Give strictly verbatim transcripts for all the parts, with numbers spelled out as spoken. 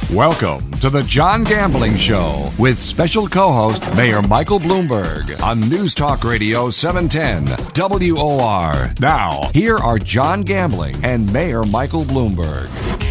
Welcome to the John Gambling Show with special co-host Mayor Michael Bloomberg on News Talk Radio seven ten W O R. Now, here are John Gambling and Mayor Michael Bloomberg.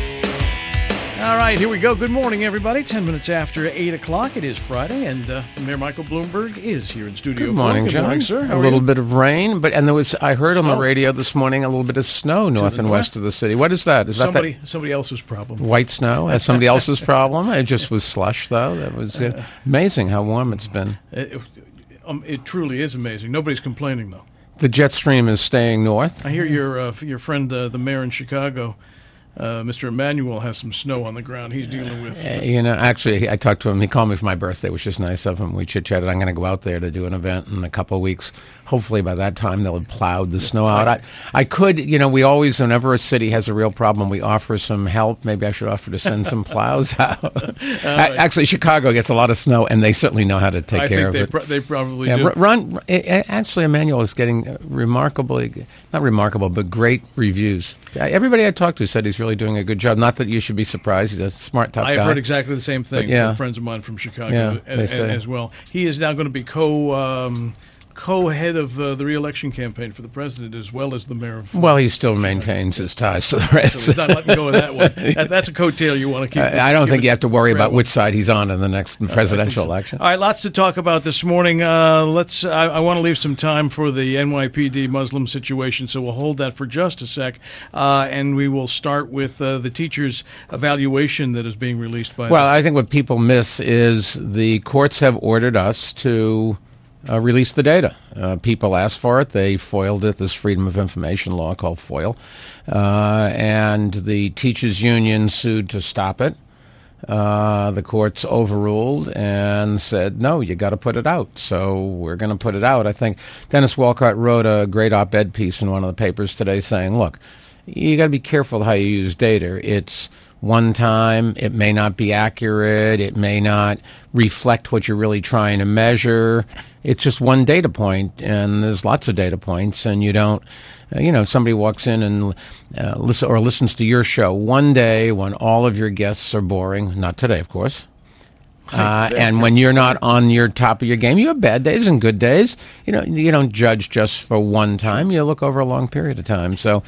All right, here we go. Good morning, everybody. Ten minutes after eight o'clock. It is Friday, and uh, Mayor Michael Bloomberg is here in studio. Good morning, Good John. morning, sir. How a are little you? bit of rain, but and there was. I heard on the Oh. radio this morning a little bit of snow north the and north? west of the city. What is that? Is Somebody, that somebody else's problem. that white snow? That's somebody else's problem? It just was slush, though. That was uh, amazing how warm it's been. It, it, um, it truly is amazing. Nobody's complaining, though. The jet stream is staying north. I hear your uh, your friend, uh, the mayor in Chicago, uh, Mister Emanuel, has some snow on the ground. He's dealing with. Uh, you know, actually, I talked to him. He called me for my birthday, which is nice of him. We chit-chatted. I'm going to go out there to do an event in a couple of weeks. Hopefully by that time they'll have plowed the snow out. I, I could, you know, we always, whenever a city has a real problem, we offer some help. Maybe I should offer to send some plows out. right. Actually, Chicago gets a lot of snow, and they certainly know how to take I care think they of it. pro- they probably Yeah, do. run, run. Actually, Emmanuel is getting remarkably, not remarkable, but great reviews. Everybody I talked to said he's really doing a good job. Not that you should be surprised. He's a smart, tough I've guy. heard exactly the same thing But, yeah. from friends of mine from Chicago Yeah, a- they a- say. as well. He is now going to be co um, co-head of uh, the re-election campaign for the president as well as the mayor of. Well, he still maintains his ties to the So Reds. he's not letting go of that one. That, that's a coattail you want to keep. I I don't keep think it- you have to worry grab about on. which side he's on in the next presidential I think so. election. All right, lots to talk about this morning. Uh, let's. I, I want to leave some time for the N Y P D Muslim situation, so we'll hold that for just a sec, uh, and we will start with uh, the teachers' evaluation that is being released by. Well, I think what people miss is the courts have ordered us to uh, release the data. Uh, people asked for it. They foiled it, this Freedom of Information law called FOIL. Uh, and the teachers' union sued to stop it. Uh, the courts overruled and said, no, you got to put it out. So we're going to put it out. I think Dennis Walcott wrote a great op-ed piece in one of the papers today saying, look, you got to be careful how you use data. It's one time, it may not be accurate, it may not reflect what you're really trying to measure. It's just one data point, and there's lots of data points, and you don't, uh, you know, somebody walks in and uh, listen or listens to your show one day when all of your guests are boring, not today, of course. Uh, and when you're not on your top of your game, you have bad days and good days. You know, you don't judge just for one time. You look over a long period of time. So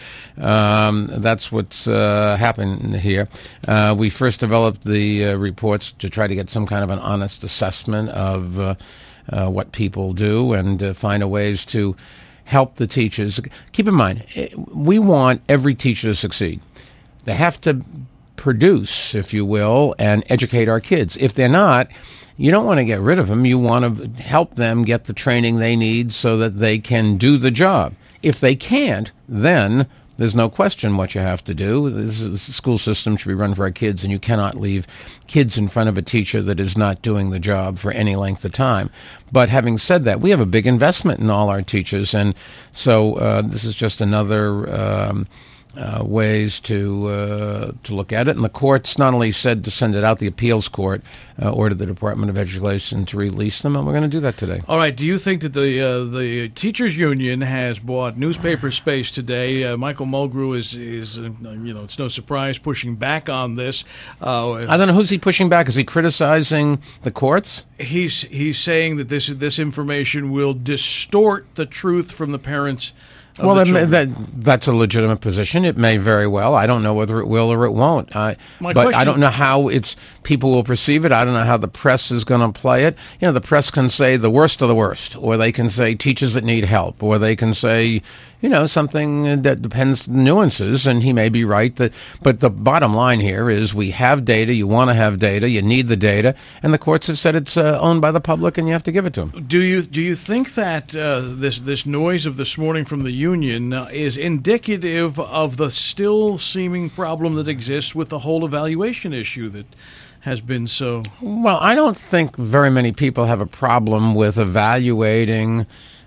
um, that's what's uh, happened here. Uh, we first developed the uh, reports to try to get some kind of an honest assessment of uh, uh, what people do and uh, find a ways to help the teachers. Keep in mind, we want every teacher to succeed. They have to produce, if you will, and educate our kids. If they're not, you don't want to get rid of them. You want to help them get the training they need so that they can do the job. If they can't, then there's no question what you have to do. This is, the school system should be run for our kids, and you cannot leave kids in front of a teacher that is not doing the job for any length of time. But having said that, we have a big investment in all our teachers, and so uh, this is just another um, Uh, ways to uh, to look at it. And the courts not only said to send it out, the appeals court uh, ordered the Department of Education to release them, and we're going to do that today. All right. Do you think that the uh, the teachers union has bought newspaper space today? Uh, Michael Mulgrew is is uh, you know, it's no surprise, pushing back on this. Uh, I don't know, who's he pushing back? Is he criticizing the courts? He's he's saying that this this information will distort the truth from the parents. of Well, the that, may- children. that that's a legitimate position. It may very well. I don't know whether it will or it won't. I, My but I question- don't know how it's people will perceive it. I don't know how the press is going to play it. You know, the press can say the worst of the worst, or they can say teachers that need help, or they can say, you know, something that depends on nuances. And he may be right. That, but the bottom line here is we have data. You want to have data. You need the data, and the courts have said it's uh, owned by the public, and you have to give it to them. Do you do you think that uh, this this noise of this morning from the union uh, is indicative of the still seeming problem that exists with the whole evaluation issue that has been so? Well, I don't think very many people have a problem with evaluating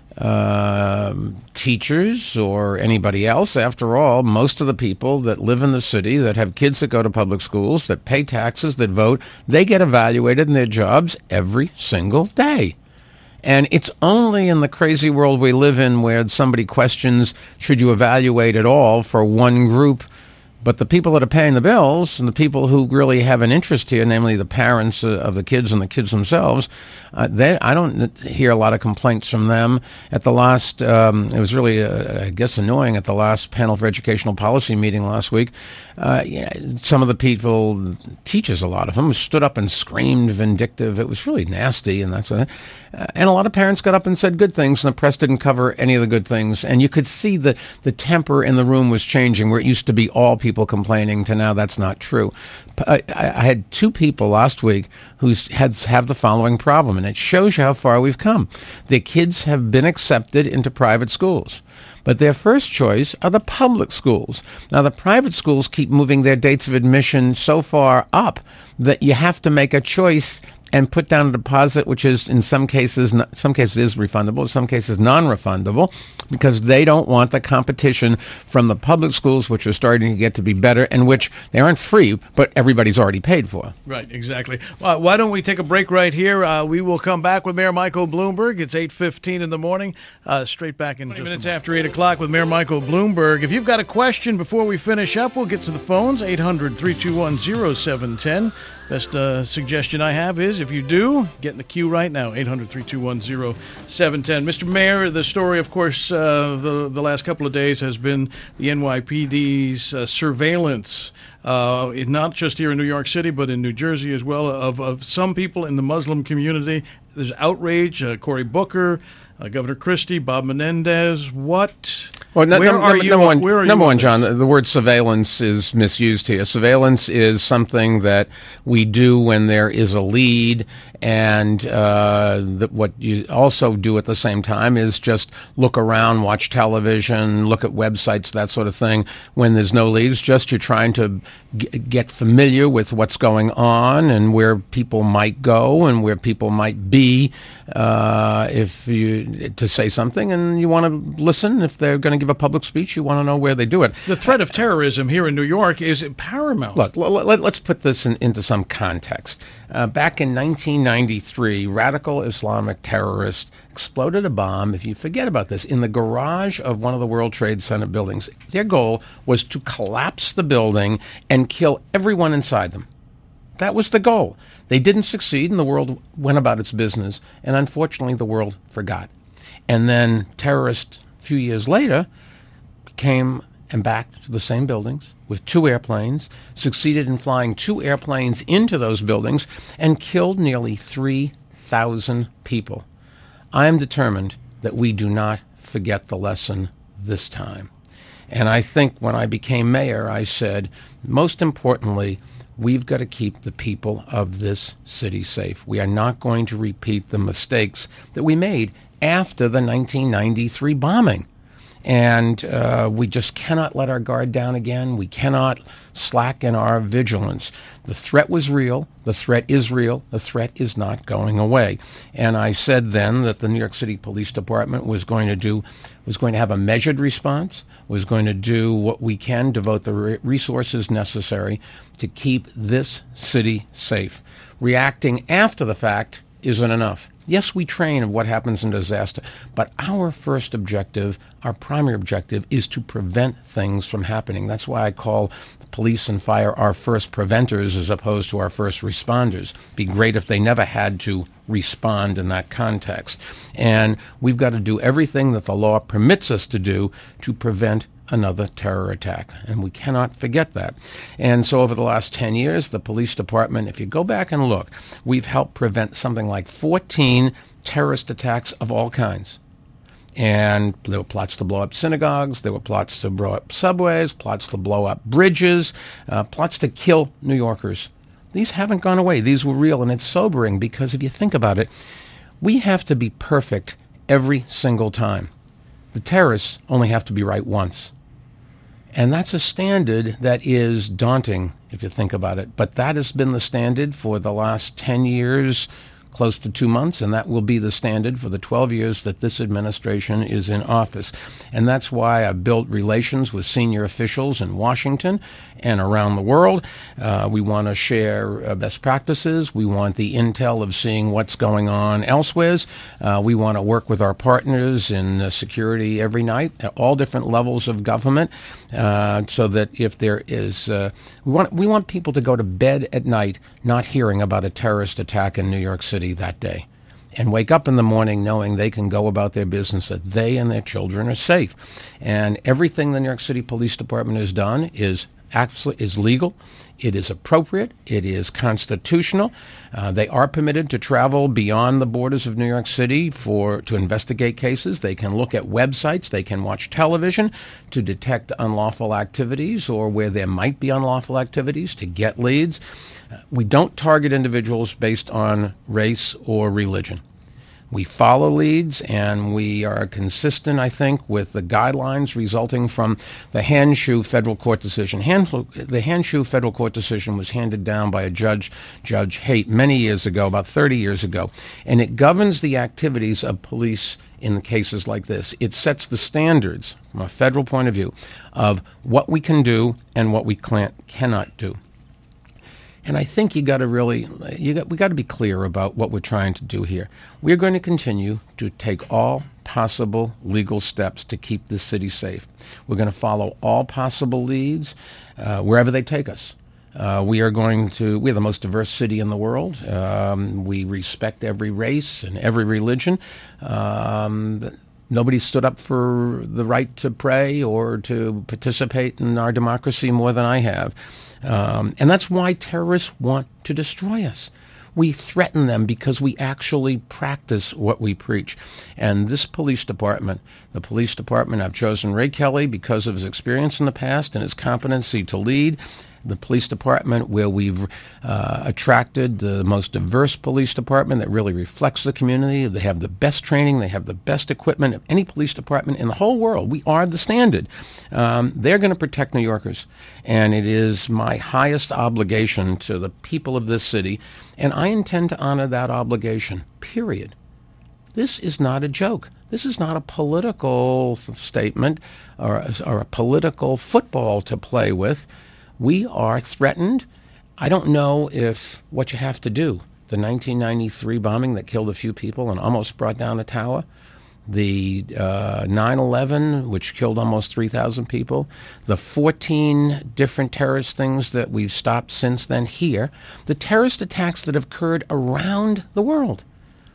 um, teachers or anybody else. After all, most of the people that live in the city, that have kids that go to public schools, that pay taxes, that vote, they get evaluated in their jobs every single day. And it's only in the crazy world we live in where somebody questions, should you evaluate at all for one group But the people that are paying the bills and the people who really have an interest here, namely the parents uh, of the kids and the kids themselves, uh, they, I don't hear a lot of complaints from them. At the last, um, it was really, uh, I guess, annoying at the last panel for educational policy meeting last week. Uh, yeah, some of the people, teachers, a lot of them, stood up and screamed vindictive. It was really nasty, and that's what. Uh, and a lot of parents got up and said good things, and the press didn't cover any of the good things. And you could see the the temper in the room was changing, where it used to be all people complaining to now that's not true. I, I had two people last week who had have the following problem, and it shows you how far we've come. The kids have been accepted into private schools, but their first choice are the public schools. Now, the private schools keep moving their dates of admission so far up that you have to make a choice and put down a deposit, which is in some cases, some cases is refundable, in some cases non-refundable, because they don't want the competition from the public schools, which are starting to get to be better, and which they aren't free, but everybody's already paid for. Right, exactly. Uh, why don't we take a break right here? Uh, we will come back with Mayor Michael Bloomberg. It's eight fifteen in the morning. Uh, straight back in twenty minutes after eight o'clock with Mayor Michael Bloomberg. If you've got a question before we finish up, we'll get to the phones, eight hundred, three two one, oh seven one oh. Best uh, suggestion I have is, if you do, get in the queue right now, eight hundred, three two one, oh seven one oh. Mister Mayor, the story, of course, uh, the, the last couple of days has been the N Y P D's uh, surveillance, uh, not just here in New York City, but in New Jersey as well, of, of some people in the Muslim community. There's outrage. Uh, Cory Booker, uh, Governor Christie, Bob Menendez. What? Well, no, where no, are no, you? Number one, where are number you one John, the, the word surveillance is misused here. Surveillance is something that we do when there is a lead, and uh, the, what you also do at the same time is just look around, watch television, look at websites, that sort of thing. When there's no leads, just you're trying to g- get familiar with what's going on and where people might go and where people might be uh, if you to say something, and you want to listen. If they're going to give a public speech, you want to know where they do it. The threat of terrorism here in New York is paramount. Look, l- l- let's put this in, into some context. Uh, back in nineteen ninety-three, radical Islamic terrorists exploded a bomb, if you forget about this, in the garage of one of the World Trade Center buildings. Their goal was to collapse the building and kill everyone inside them. That was the goal. They didn't succeed, and the world went about its business, and unfortunately the world forgot. And then terrorists, a few years later, came and back to the same buildings with two airplanes, succeeded in flying two airplanes into those buildings, and killed nearly three thousand people. I am determined that we do not forget the lesson this time. And I think when I became mayor, I said, most importantly, we've got to keep the people of this city safe. We are not going to repeat the mistakes that we made after the nineteen ninety-three bombing. And uh, we just cannot let our guard down again. We cannot slacken our vigilance. The threat was real. The threat is real. The threat is not going away. And I said then that the New York City Police Department was going to do, was going to have a measured response, was going to do what we can, devote the re- resources necessary to keep this city safe. Reacting after the fact isn't enough. Yes, we train of what happens in disaster, but our first objective, our primary objective, is to prevent things from happening. That's why I call the police and fire our first preventers as opposed to our first responders. It'd be great if they never had to respond in that context. And we've got to do everything that the law permits us to do to prevent another terror attack, and we cannot forget that. And so over the last ten years, the police department, if you go back and look, we've helped prevent something like fourteen terrorist attacks of all kinds. And there were plots to blow up synagogues, there were plots to blow up subways, plots to blow up bridges, uh, plots to kill New Yorkers. These haven't gone away. These were real, and it's sobering because if you think about it, we have to be perfect every single time. The terrorists only have to be right once. And that's a standard that is daunting, if you think about it. But that has been the standard for the last ten years, close to two months, and that will be the standard for the twelve years that this administration is in office. And that's why I built relations with senior officials in Washington and around the world. Uh, we want to share uh, best practices. We want the intel of seeing what's going on elsewhere. Uh, we want to work with our partners in uh, security every night at all different levels of government, uh, so that if there is, uh, we want we want people to go to bed at night not hearing about a terrorist attack in New York City that day, and wake up in the morning knowing they can go about their business, that they and their children are safe. And everything the New York City Police Department has done is absolutely is legal. It is appropriate. It is constitutional. Uh, they are permitted to travel beyond the borders of New York City for to investigate cases. They can look at websites. They can watch television to detect unlawful activities or where there might be unlawful activities, to get leads. Uh, we don't target individuals based on race or religion. We follow leads, and we are consistent, I think, with the guidelines resulting from the Hanshu federal court decision. Han- the Hanshu federal court decision was handed down by a judge, Judge Haight, many years ago, about thirty years ago, and it governs the activities of police in cases like this. It sets the standards from a federal point of view of what we can do and what we can't, cannot do. And I think you got to really, you got, we got to be clear about what we're trying to do here. We're going to continue to take all possible legal steps to keep this city safe. We're going to follow all possible leads uh, wherever they take us. Uh, we are going to, we're the most diverse city in the world. Um, we respect every race and every religion. Um, Nobody stood up for the right to pray or to participate in our democracy more than I have. Um, and that's why terrorists want to destroy us. We threaten them because we actually practice what we preach. And this police department, the police department, I've chosen Ray Kelly because of his experience in the past and his competency to lead. The police department, where we've uh, attracted the most diverse police department that really reflects the community. They have the best training. They have the best equipment of any police department in the whole world. We are the standard. Um, they're going to protect New Yorkers. And it is my highest obligation to the people of this city. And I intend to honor that obligation, period. This is not a joke. This is not a political statement or, or a political football to play with. We are threatened. I don't know if what you have to do, the nineteen ninety-three bombing that killed a few people and almost brought down a tower, the uh, nine eleven, which killed almost three thousand people, the fourteen different terrorist things that we've stopped since then here, the terrorist attacks that have occurred around the world.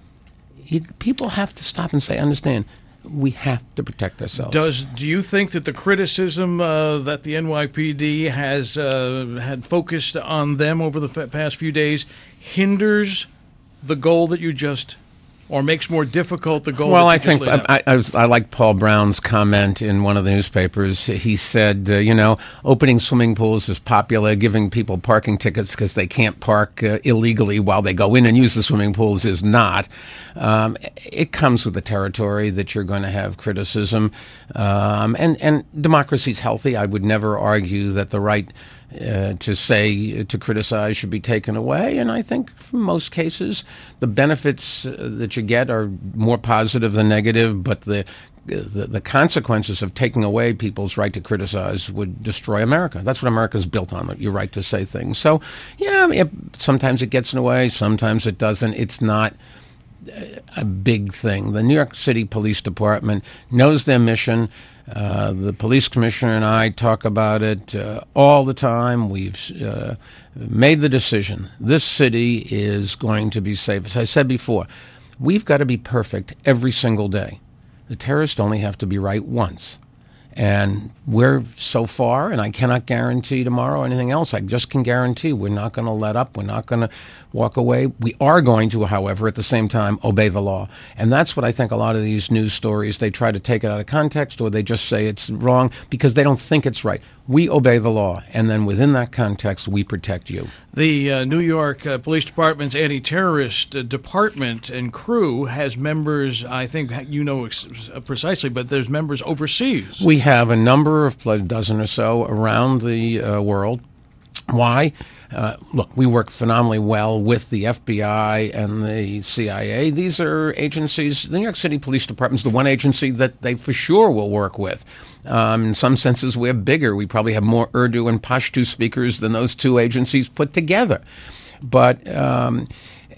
You, people have to stop and say, understand, we have to protect ourselves. Does do you think that the criticism uh, that the N Y P D has uh, had focused on them over the f- past few days hinders the goal that you just, or makes more difficult the goal? Well, that you I just think laid out? I, I, was, I like Paul Brown's comment in one of the newspapers. He said, uh, you know, opening swimming pools is popular. Giving people parking tickets because they can't park uh, illegally while they go in and use the swimming pools is not. Um, it comes with the territory that you're going to have criticism. Um, and, and democracy's healthy. I would never argue that the right Uh, to say, uh, to criticize should be taken away. And I think in most cases, the benefits uh, that you get are more positive than negative, but the, the the consequences of taking away people's right to criticize would destroy America. That's what America's built on, your right to say things. So, yeah, I mean, it, sometimes it gets in the way, sometimes it doesn't. It's not a big thing. The New York City Police Department knows their mission. Uh, the police commissioner and I talk about it uh, all the time. We've uh, made the decision. This city is going to be safe. As I said before, we've got to be perfect every single day. The terrorists only have to be right once. And we're so far, and I cannot guarantee tomorrow or anything else. I just can guarantee we're not going to let up. We're not going to walk away. We are going to, however, at the same time, obey the law. And that's what I think a lot of these news stories, they try to take it out of context, or they just say it's wrong because they don't think it's right. We obey the law, and then within that context, we protect you. The uh, New York uh, Police Department's anti-terrorist uh, department and crew has members, I think you know ex- precisely, but there's members overseas. We have a number of, a dozen or so around the uh, world. Why? Uh, look, we work phenomenally well with the F B I and the C I A. These are agencies. The New York City Police Department is the one agency that they for sure will work with. Um, in some senses, we're bigger. We probably have more Urdu and Pashto speakers than those two agencies put together. But um,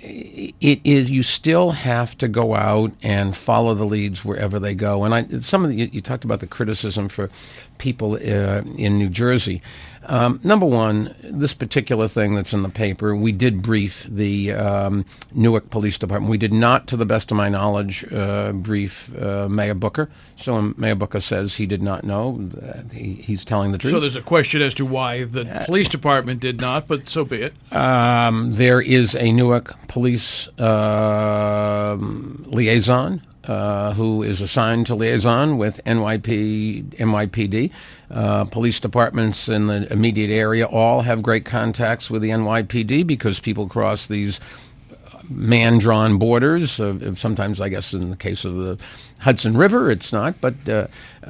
it is, you still have to go out and follow the leads wherever they go. And I, some of the, you, you talked about the criticism for people uh, in New Jersey. Um, number one, this particular thing that's in the paper, we did brief the um, Newark Police Department. We did not, to the best of my knowledge, uh, brief uh, Mayor Booker. So when Mayor Booker says he did not know, uh, he, he's telling the truth. So there's a question as to why the uh, police department did not, but so be it. Um, there is a Newark police uh, liaison Uh, who is assigned to liaison with N Y P, N Y P D. Uh, police departments in the immediate area all have great contacts with the N Y P D because people cross these man-drawn borders. Uh, sometimes, I guess, in the case of the Hudson River, it's not. But uh,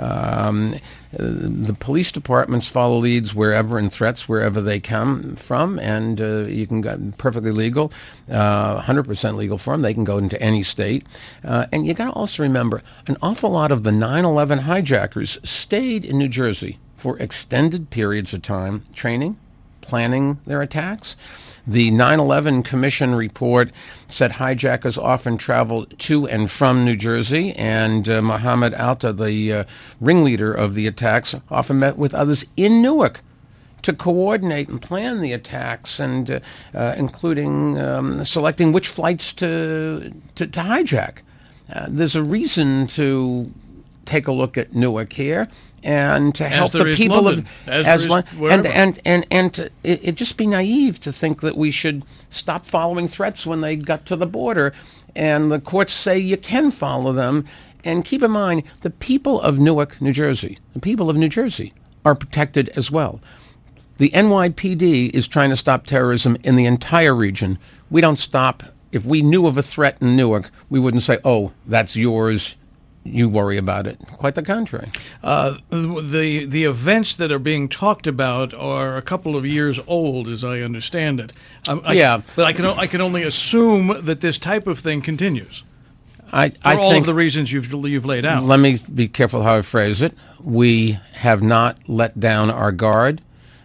um, the police departments follow leads wherever and threats wherever they come from, and uh, you can go perfectly legal, uh, one hundred percent legal for them. They can go into any state. Uh, and you got to also remember, an awful lot of the nine eleven hijackers stayed in New Jersey for extended periods of time, training, planning their attacks. The nine eleven Commission report said hijackers often traveled to and from New Jersey, and uh, Mohammed Alta, the uh, ringleader of the attacks, often met with others in Newark to coordinate and plan the attacks, and uh, uh, including um, selecting which flights to to, to hijack. Uh, there's a reason to take a look at Newark here, and to help the people London, of as, as as and and and and to, it, it just be naive to think that we should stop following threats when they got to the border, and the courts say you can follow them. And keep in mind, the people of Newark, New Jersey, the people of New Jersey are protected as well. The N Y P D is trying to stop terrorism in the entire region. We don't stop. If we knew of a threat in Newark, we wouldn't say, "Oh, that's yours. You worry about it." Quite the contrary. Uh, the the events that are being talked about are a couple of years old, as I understand it. Um, I, yeah, but I can I can only assume that this type of thing continues. I, For I all think, of the reasons you've you've laid out. Let me be careful how I phrase it. We have not let down our guard.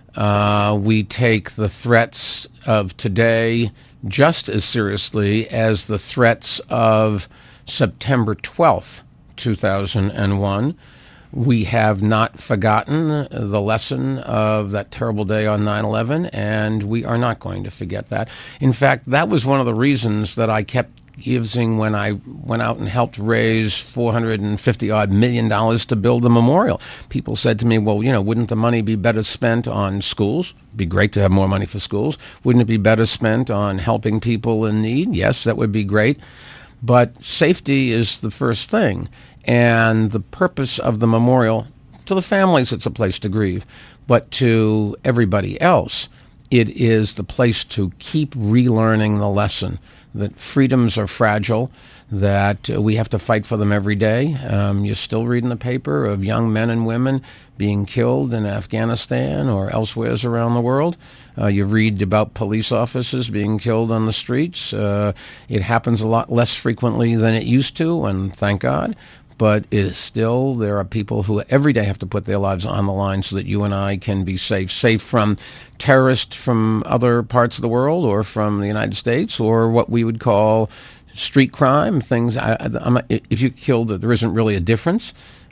Uh, we take the threats of today just as seriously as the threats of September twelfth. two thousand one. We have not forgotten the lesson of that terrible day on nine eleven, and we are not going to forget that. In fact, that was one of the reasons that I kept using when I went out and helped raise four hundred fifty odd million dollars to build the memorial. People said to me, well, you know, wouldn't the money be better spent on schools? It'd be great to have more money for schools. Wouldn't it be better spent on helping people in need? Yes, that would be great. But safety is the first thing. And the purpose of the memorial, to the families, it's a place to grieve. But to everybody else, it is the place to keep relearning the lesson that freedoms are fragile, that uh, we have to fight for them every day. Um, you still read in the paper of young men and women being killed in Afghanistan or elsewhere around the world. Uh, you read about police officers being killed on the streets. Uh, it happens a lot less frequently than it used to, and thank God. But it is still, there are people who every day have to put their lives on the line so that you and I can be safe, safe from terrorists from other parts of the world or from the United States, or what we would call street crime, things. I, I'm, if you killed, there isn't really a difference.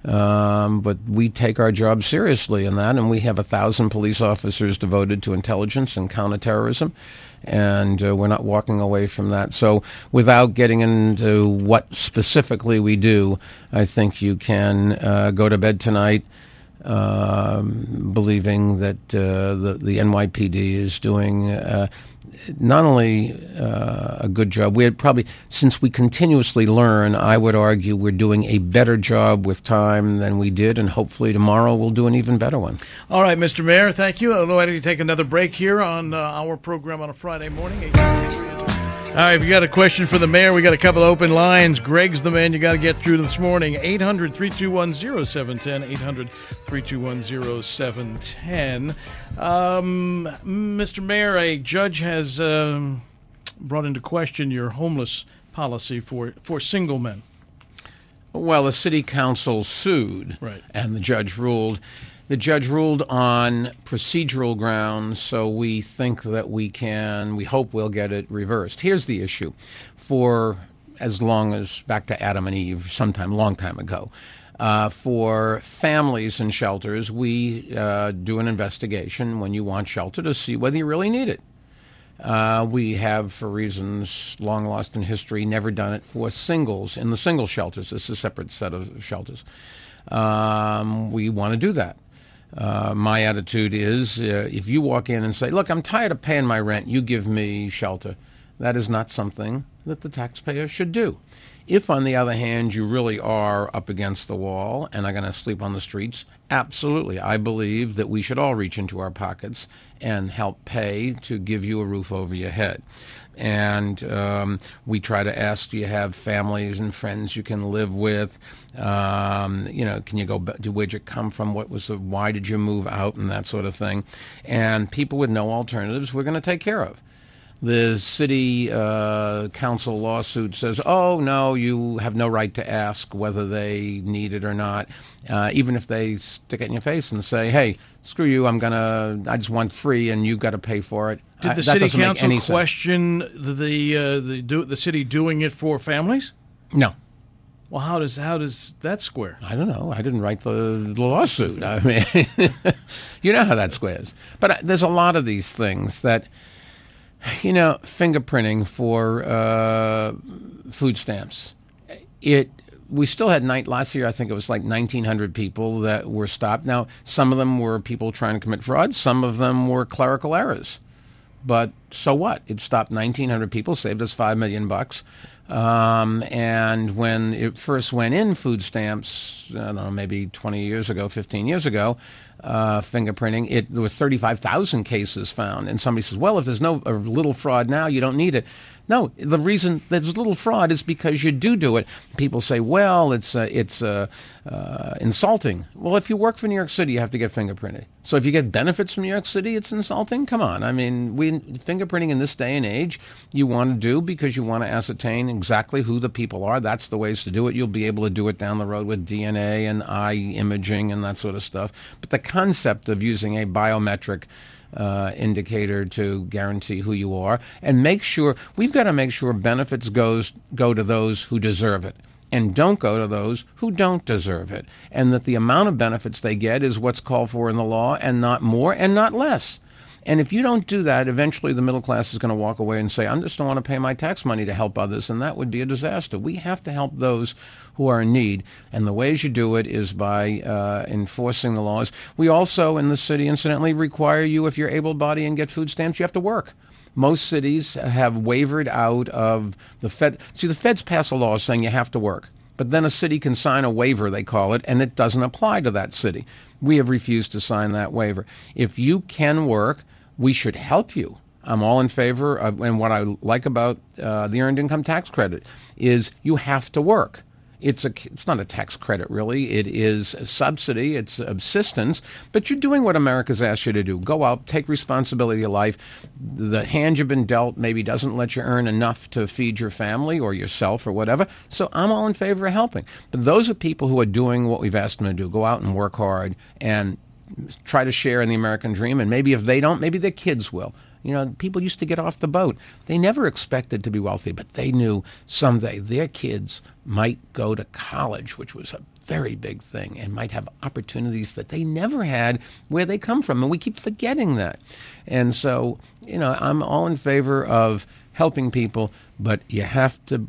Um, but we take our job seriously in that, and we have a thousand police officers devoted to intelligence and counterterrorism, and uh, we're not walking away from that. So without getting into what specifically we do, I think you can uh, go to bed tonight um, believing that uh, the, the N Y P D is doing uh, not only uh, a good job, we had probably, since we continuously learn, I would argue we're doing a better job with time than we did, and hopefully tomorrow we'll do an even better one. All right, Mister Mayor, thank you. Although I need to take another break here on uh, our program on a Friday morning. All right, if you got a question for the mayor, we got a couple open lines. Greg's the man you got to get through this morning. eight hundred, three two one, oh seven one oh, eight hundred, three two one, oh seven one oh. Um, Mister Mayor, a judge has um, brought into question your homeless policy for, for single men. Well, the city council sued, right, and the judge ruled. The judge ruled on procedural grounds, so we think that we can, we hope we'll get it reversed. Here's the issue. For as long as, back to Adam and Eve, sometime, long time ago, uh, for families in shelters, we uh, do an investigation when you want shelter to see whether you really need it. Uh, we have, for reasons long lost in history, never done it for singles in the single shelters. It's a separate set of shelters. Um, we want to do that. Uh, my attitude is, uh, if you walk in and say, look, I'm tired of paying my rent, you give me shelter, that is not something that the taxpayer should do. If, on the other hand, you really are up against the wall and are going to sleep on the streets, absolutely. I believe that we should all reach into our pockets and help pay to give you a roof over your head. And um, we try to ask, do you have families and friends you can live with? Um, you know, can you go back to where'd you come from? What was the, why did you move out, and that sort of thing. And people with no alternatives, we're going to take care of. The city uh, council lawsuit says, oh, no, you have no right to ask whether they need it or not, uh, even if they stick it in your face and say, hey, screw you, I'm going to, I just want free and you've got to pay for it. Did the I, city council question question the the, uh, the do, the city doing it for families? No. Well, how does how does that square? I don't know. I didn't write the, the lawsuit. I mean, you know how that squares. But uh, there's a lot of these things that, you know, fingerprinting for uh, food stamps. It we still had night last year. I think it was like nineteen hundred people that were stopped. Now, some of them were people trying to commit fraud. Some of them were clerical errors. But so what? It stopped nineteen hundred people, saved us five million bucks. Um, and when it first went in, food stamps, I don't know, maybe twenty years ago, fifteen years ago, uh, fingerprinting, it there were thirty-five thousand cases found. And somebody says, well, if there's no a little fraud now, you don't need it. No, the reason there's little fraud is because you do do it. People say, well, it's uh, it's uh, uh, insulting. Well, if you work for New York City, you have to get fingerprinted. So if you get benefits from New York City, it's insulting? Come on. I mean, we fingerprinting in this day and age, you want to do because you want to ascertain exactly who the people are. That's the ways to do it. You'll be able to do it down the road with D N A and eye imaging and that sort of stuff. But the concept of using a biometric Uh, indicator to guarantee who you are, and make sure we've got to make sure benefits goes go to those who deserve it and don't go to those who don't deserve it, and that the amount of benefits they get is what's called for in the law and not more and not less. And if you don't do that, eventually the middle class is going to walk away and say, I just don't want to pay my tax money to help others, and that would be a disaster. We have to help those who are in need, and the ways you do it is by uh, enforcing the laws. We also, in the city, incidentally, require you, if you're able-bodied and get food stamps, you have to work. Most cities have wavered out of the Fed. See, the feds pass a law saying you have to work, but then a city can sign a waiver, they call it, and it doesn't apply to that city. We have refused to sign that waiver. If you can work, we should help you. I'm all in favor of, and what I like about uh, the Earned Income Tax Credit is you have to work. It's a, it's not a tax credit, really. It is a subsidy. It's assistance. But you're doing what America's asked you to do. Go out, take responsibility of life. The hand you've been dealt maybe doesn't let you earn enough to feed your family or yourself or whatever. So I'm all in favor of helping. But those are people who are doing what we've asked them to do. Go out and work hard and try to share in the American dream. And maybe if they don't, maybe their kids will. You know, people used to get off the boat. They never expected to be wealthy, but they knew someday their kids might go to college, which was a very big thing, and might have opportunities that they never had where they come from. And we keep forgetting that. And so, you know, I'm all in favor of helping people, but you have to,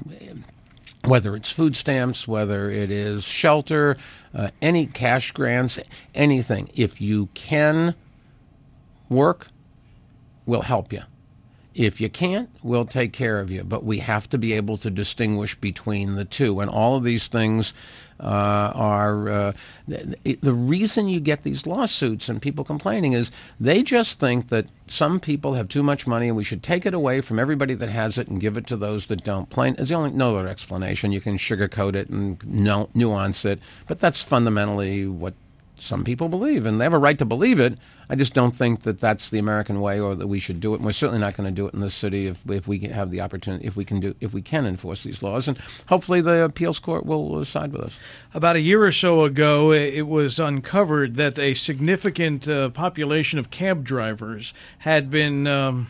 whether it's food stamps, whether it is shelter, uh, any cash grants, anything, if you can work, will help you. If you can't, we'll take care of you. But we have to be able to distinguish between the two. And all of these things uh, are uh, the, the reason you get these lawsuits and people complaining is they just think that some people have too much money and we should take it away from everybody that has it and give it to those that don't. Plain, it's the only no other explanation. You can sugarcoat it and no, nuance it, but that's fundamentally what some people believe, and they have a right to believe it. I just don't think that that's the American way, or that we should do it. And we're certainly not going to do it in this city if if we have the opportunity, if we can do, if we can enforce these laws. And hopefully, the appeals court will side with us. About a year or so ago, it was uncovered that a significant uh, population of cab drivers had been. Um,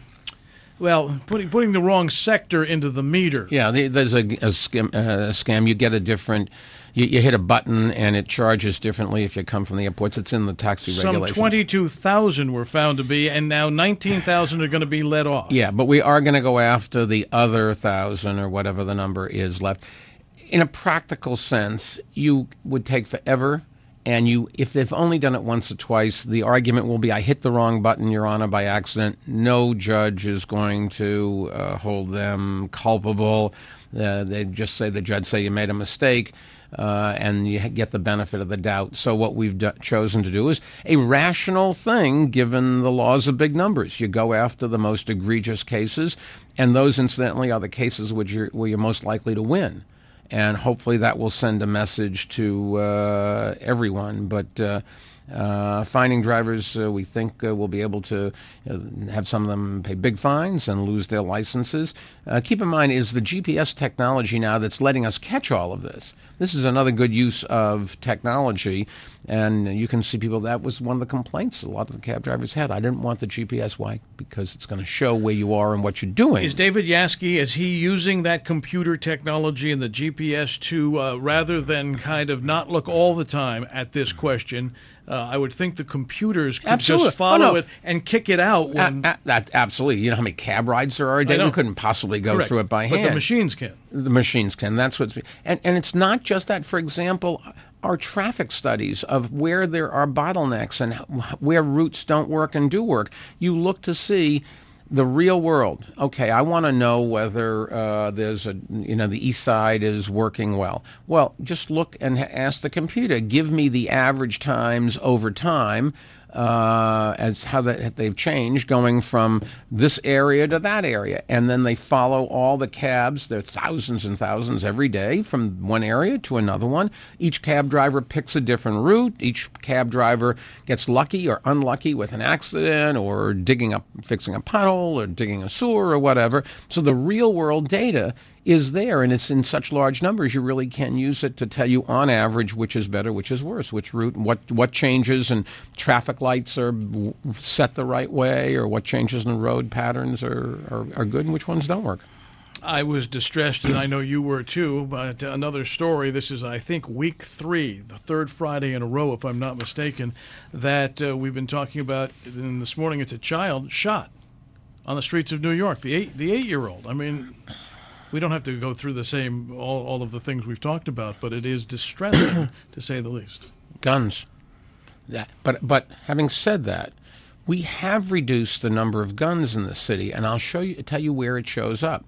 Well, putting putting the wrong sector into the meter. Yeah, the, there's a, a, scam, uh, a scam. You get a different, you, you hit a button and it charges differently if you come from the airports. It's in the taxi regulations. Some twenty-two thousand were found to be, and now nineteen thousand are going to be let off. Yeah, but we are going to go after the other thousand or whatever the number is left. In a practical sense, you would take forever. And you, if they've only done it once or twice, the argument will be, I hit the wrong button, Your Honor, by accident. No judge is going to uh, hold them culpable. Uh, they just say, the judge say you made a mistake, uh, and you get the benefit of the doubt. So what we've do- chosen to do is a rational thing, given the laws of big numbers. You go after the most egregious cases, and those, incidentally, are the cases which you're, where you're most likely to win. And hopefully that will send a message to uh, everyone. But uh, uh, finding drivers, uh, we think uh, we'll be able to uh, have some of them pay big fines and lose their licenses. Uh, keep in mind, is the G P S technology now that's letting us catch all of this. This is another good use of technology. And you can see people, that was one of the complaints a lot of the cab drivers had. I didn't want the G P S. Why? Because it's going to show where you are and what you're doing. Is David Yaski, is he using that computer technology and the G P S to, uh, rather than kind of not look all the time at this question, uh, I would think the computers could Absolutely. just follow oh, no. it and kick it out when... A- a- that, absolutely. You know how many cab rides there are a day? We couldn't possibly go Correct. through it by but hand. But the machines can. The machines can. That's what's... And, and it's not just that. For example, our traffic studies of where there are bottlenecks and where routes don't work and do work, you look to see the real world. Okay, I want to know whether uh, there's a, you know, the east side is working well. Well, just look and ask the computer, give me the average times over time, uh, as how that they've changed going from this area to that area. And then they follow all the cabs. There are thousands and thousands every day from one area to another one. Each cab driver picks a different route. Each cab driver gets lucky or unlucky with an accident or digging up, fixing a pothole or digging a sewer or whatever. So the real world data is there, and it's in such large numbers you really can use it to tell you on average which is better, which is worse, which route, what what changes and traffic lights are set the right way, or what changes in road patterns are, are, are good and which ones don't work. I was distressed, and I know you were too, but another story, this is, I think, week three, the third Friday in a row, if I'm not mistaken, that uh, we've been talking about, and this morning it's a child shot on the streets of New York, the eight, the eight-year-old. I mean... We don't have to go through the same, all, all of the things we've talked about, but it is distressing, to say the least. Guns. That, but but having said that, we have reduced the number of guns in the city, and I'll show you, tell you where it shows up.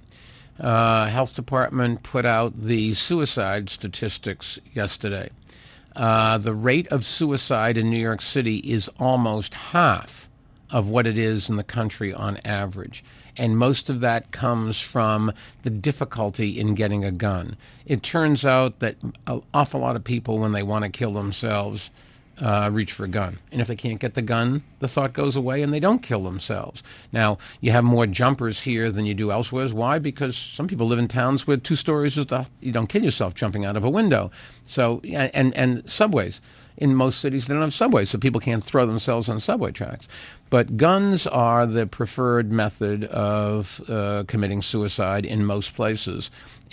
Uh, Health Department put out the suicide statistics yesterday. Uh, the rate of suicide in New York City is almost half of what it is in the country on average. And most of that comes from the difficulty in getting a gun. It turns out that an awful lot of people, when they want to kill themselves, uh, reach for a gun. And if they can't get the gun, the thought goes away and they don't kill themselves. Now, you have more jumpers here than you do elsewhere. Why? Because some people live in towns where two stories is the, you don't kill yourself jumping out of a window. So, and, and subways. In most cities, they don't have subways, so people can't throw themselves on subway tracks. But guns are the preferred method of uh, committing suicide in most places.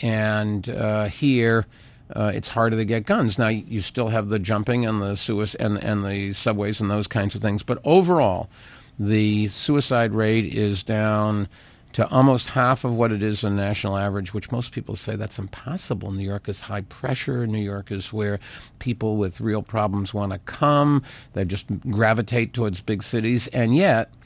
And uh, here, uh, it's harder to get guns. Now, you still have the jumping and the suicide and, and the subways and those kinds of things. But overall, the suicide rate is down to almost half of what it is on national average, which most people say that's impossible. New York is high pressure. New York is where people with real problems want to come. They just gravitate towards big cities. And yet,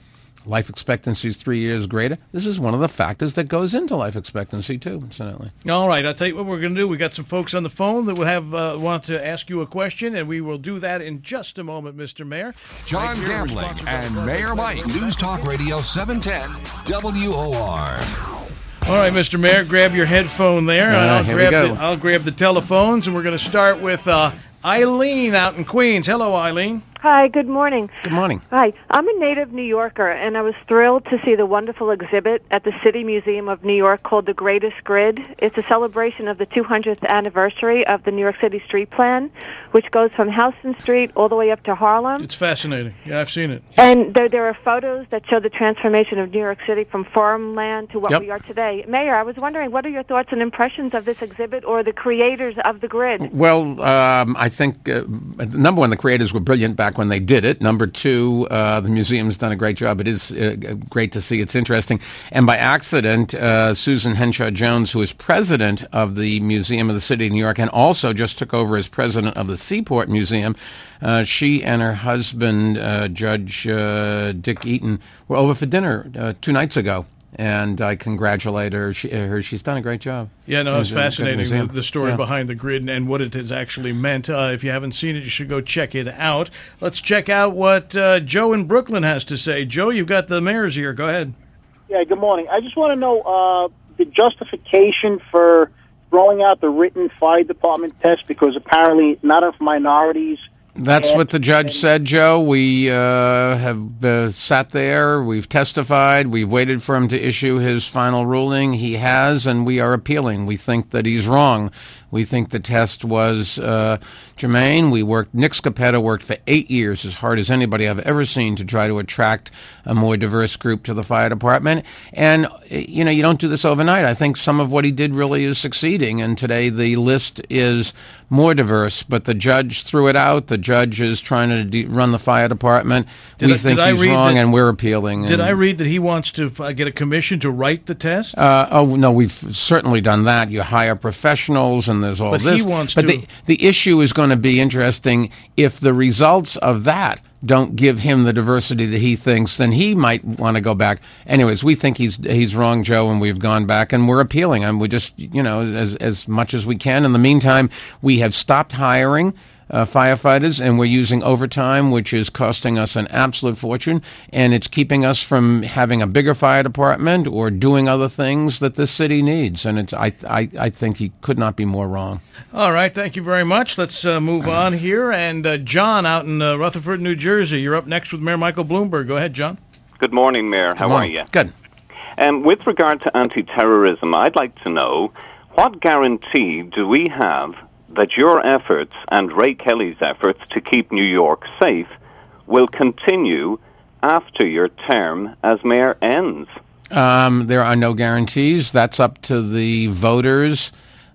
life expectancy is three years greater. This is one of the factors that goes into life expectancy, too, incidentally. All right, I'll tell you what we're going to do. We got some folks on the phone that would have uh, want to ask you a question, and we will do that in just a moment, Mister Mayor. John Right, Gambling and Mayor Mike. News Talk Radio seven ten W O R. All right, Mister Mayor, grab your headphone there. Uh, and I'll, here we grab go. the, I'll grab the telephones, and we're going to start with uh, Eileen out in Queens. Hello, Eileen. Hi, good morning. Good morning. Hi, I'm a native New Yorker, and I was thrilled to see the wonderful exhibit at the City Museum of New York called The Greatest Grid. It's a celebration of the two hundredth anniversary of the New York City Street Plan, which goes from Houston Street all the way up to Harlem. It's fascinating. Yeah, I've seen it. And there, there are photos that show the transformation of New York City from farmland to what Yep. we are today. Mayor, I was wondering, what are your thoughts and impressions of this exhibit or the creators of the grid? Well, um, I think, uh, number one, the creators were brilliant back when they did it. Number two, uh, the museum's done a great job. It is uh, great to see. It's interesting. And by accident, uh, Susan Henshaw-Jones, who is president of the Museum of the City of New York and also just took over as president of the Seaport Museum, uh, she and her husband, uh, Judge uh, Dick Eaton, were over for dinner uh, two nights ago. And I congratulate her. She, her. She's done a great job. Yeah, no, it's It was a good fascinating, museum. the, the story Yeah. behind the grid and what it has actually meant. Uh, if you haven't seen it, you should go check it out. Let's check out what uh, Joe in Brooklyn has to say. Joe, you've got the mayor's ear. Go ahead. Yeah, good morning. I just want to know uh, the justification for throwing out the written fire department test, because apparently not enough minorities. That's and- what the judge said, Joe. We uh, have uh, sat there, we've testified, we've waited for him to issue his final ruling. He has, and we are appealing. We think that he's wrong. We think the test was uh, germane. We worked, Nick Scopetta worked for eight years, as hard as anybody I've ever seen, to try to attract a more diverse group to the fire department. And, you know, you don't do this overnight. I think some of what he did really is succeeding, and today the list is more diverse, but the judge threw it out. The judge is trying to de- run the fire department. Did we I- think did I he's read wrong, that- and we're appealing. Did and- I read that he wants to uh, get a commission to write the test? Uh, oh, no, we've certainly done that. You hire professionals, and there's all But this. he wants but to- the, the issue is going to be interesting. If the results of that don't give him the diversity that he thinks, then he might want to go back. Anyways, we think he's he's wrong, Joe, and we've gone back, and we're appealing. And we just, you know, as, as much as we can. In the meantime, we have stopped hiring Uh, firefighters, and we're using overtime, which is costing us an absolute fortune, and it's keeping us from having a bigger fire department or doing other things that this city needs. And it's I I, I think he could not be more wrong. All right, thank you very much. Let's uh, move on here. And uh, John out in uh, Rutherford, New Jersey, you're up next with Mayor Michael Bloomberg. Go ahead, John. Good morning, Mayor. How Come are on. you? Good. Um, with regard to anti-terrorism, I'd like to know, what guarantee do we have that your efforts and Ray Kelly's efforts to keep New York safe will continue after your term as mayor ends? Um, there are no guarantees. That's up to the voters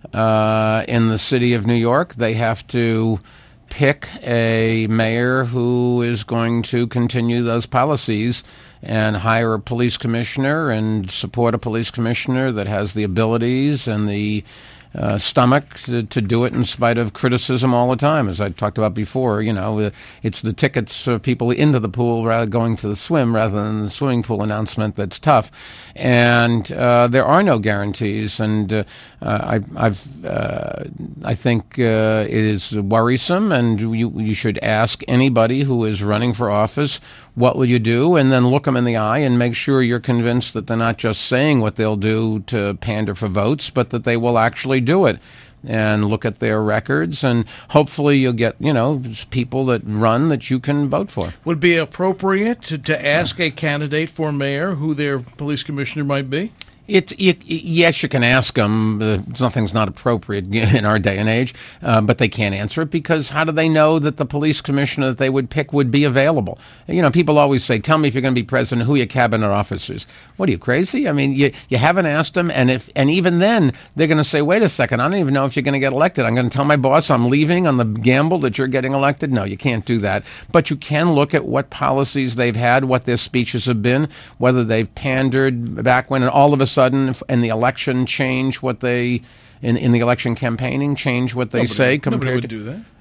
uh, in the city of New York. They have to pick a mayor who is going to continue those policies and hire a police commissioner and support a police commissioner that has the abilities and the uh, stomach to, to do it in spite of criticism all the time. As I talked about before, you know, uh, it's the tickets for people into the pool rather going to the swim rather than the swimming pool announcement that's tough. And uh, there are no guarantees. And uh, uh, I, I've, uh, I think uh, it is worrisome, and you, you should ask anybody who is running for office, what will you do? And then look them in the eye and make sure you're convinced that they're not just saying what they'll do to pander for votes, but that they will actually do it. And look at their records, and hopefully you'll get, you know, people that run that you can vote for. Would it be appropriate to, to ask a candidate for mayor who their police commissioner might be? It, it, yes, you can ask them. Uh, nothing's not appropriate in our day and age, uh, but they can't answer it because how do they know that the police commissioner that they would pick would be available? You know, people always say, tell me if you're going to be president, who are your cabinet officers? What are you, crazy? I mean, you, you haven't asked them, and if and even then, they're going to say, wait a second, I don't even know if you're going to get elected. I'm going to tell my boss I'm leaving on the gamble that you're getting elected. No, you can't do that. But you can look at what policies they've had, what their speeches have been, whether they've pandered back when, and all of a sudden, in the election change what they in in the election campaigning change what they Nobody- say nobody compared would to do that.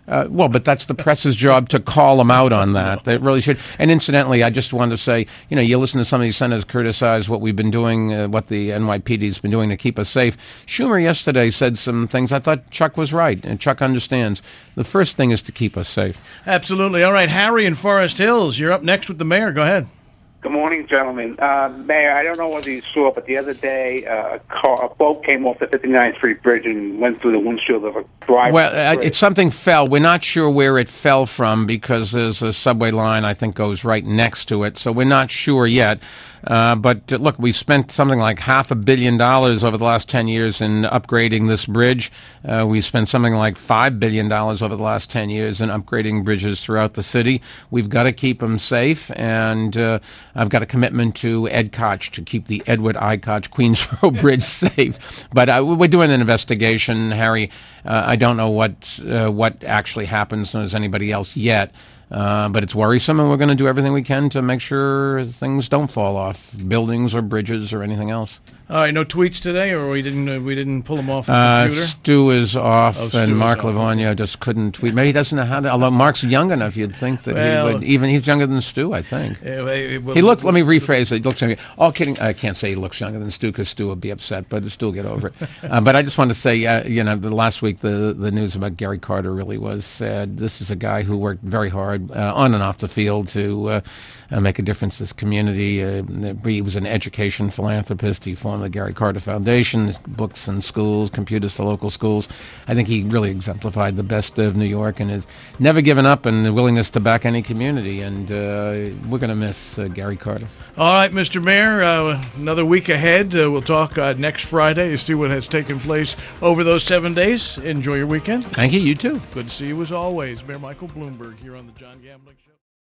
Uh, well, but that's the press's job to call them out on that. They really should. And incidentally, I just wanted to say, you know, you listen to some of these senators criticize what we've been doing, uh, what the N Y P D's been doing to keep us safe. Schumer yesterday said some things. I thought Chuck was right, and Chuck understands. The first thing is to keep us safe. Absolutely. All right, Harry in Forest Hills, you're up next with the mayor. Go ahead. Good morning, gentlemen. Uh, Mayor, I don't know whether you saw, but the other day uh, a, car, a boat came off the fifty-ninth Street Bridge and went through the windshield of a driver. Well, uh, it's something fell. We're not sure where it fell from because there's a subway line, I think, goes right next to it. So we're not sure yet. Uh, but uh, look, we spent something like half a billion dollars over the last ten years in upgrading this bridge. Uh, we spent something like five billion dollars over the last ten years in upgrading bridges throughout the city. We've got to keep them safe, and uh, I've got a commitment to Ed Koch to keep the Edward I. Koch Queensboro Bridge safe. But uh, we're doing an investigation, Harry. Uh, I don't know what uh, what actually happens, nor does anybody else yet. Uh, but it's worrisome, and we're going to do everything we can to make sure things don't fall off, buildings or bridges or anything else. All right, no tweets today, or we didn't uh, we didn't pull them off the uh, computer? Stu is off, Oh, Stu and is Mark off. Livorno just couldn't tweet. Maybe he doesn't know how to. Although Mark's young enough, you'd think that Well, he would. Even he's younger than Stu, I think. Uh, it- well, He looked. Let me rephrase it. He looks. All kidding. I can't say he looks younger than Stu because Stu would be upset, but Stu will get over it. uh, but I just want to say, uh, you know, the last week the the news about Gary Carter really was sad. This is a guy who worked very hard uh, on and off the field to uh, uh, make a difference in this community. Uh, he was an education philanthropist. He formed the Gary Carter Foundation, books in schools, computers to local schools. I think he really exemplified the best of New York and has never given up and the willingness to back any community. And uh, we're going to miss uh, Gary Carter. All right, Mister Mayor, uh, another week ahead. Uh, we'll talk uh, next Friday to see what has taken place over those seven days. Enjoy your weekend. Thank you. You too. Good to see you as always. Mayor Michael Bloomberg here on the John Gambling Show.